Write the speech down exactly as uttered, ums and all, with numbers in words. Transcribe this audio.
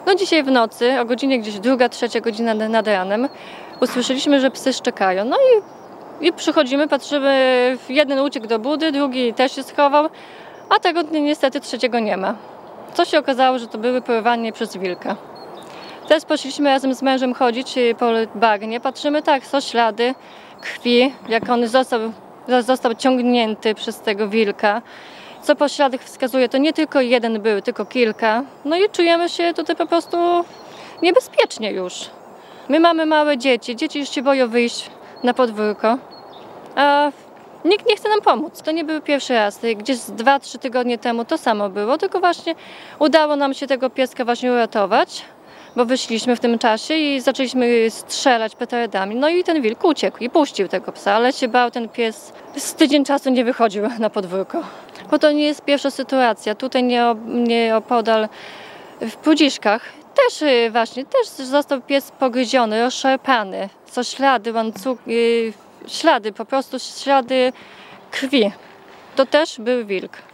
No dzisiaj w nocy, o godzinie gdzieś druga, trzecia godzina nad ranem, usłyszeliśmy, że psy szczekają. No i, i przychodzimy, patrzymy, jeden uciekł do budy, drugi też się schował, a tego niestety trzeciego nie ma. Co się okazało, że to były porwanie przez wilka. Teraz poszliśmy razem z mężem chodzić po bagnie, patrzymy, tak, są ślady krwi, jak on został, został ciągnięty przez tego wilka. Co po śladach wskazuje, to nie tylko jeden był, tylko kilka. No i czujemy się tutaj po prostu niebezpiecznie już. My mamy małe dzieci, dzieci już się boją wyjść na podwórko, a nikt nie chce nam pomóc. To nie był pierwszy raz. Gdzieś dwa, trzy tygodnie temu to samo było, tylko właśnie udało nam się tego pieska właśnie uratować, bo wyszliśmy w tym czasie i zaczęliśmy strzelać petardami. No i ten wilk uciekł i puścił tego psa, ale się bał ten pies. Z tydzień czasu nie wychodził na podwórko. Bo to nie jest pierwsza sytuacja. Tutaj nie, nie opodal w Pudziszkach też właśnie, też został pies pogryziony, rozszarpany. Co ślady łańcuch, yy, ślady, po prostu ślady krwi. To też był wilk.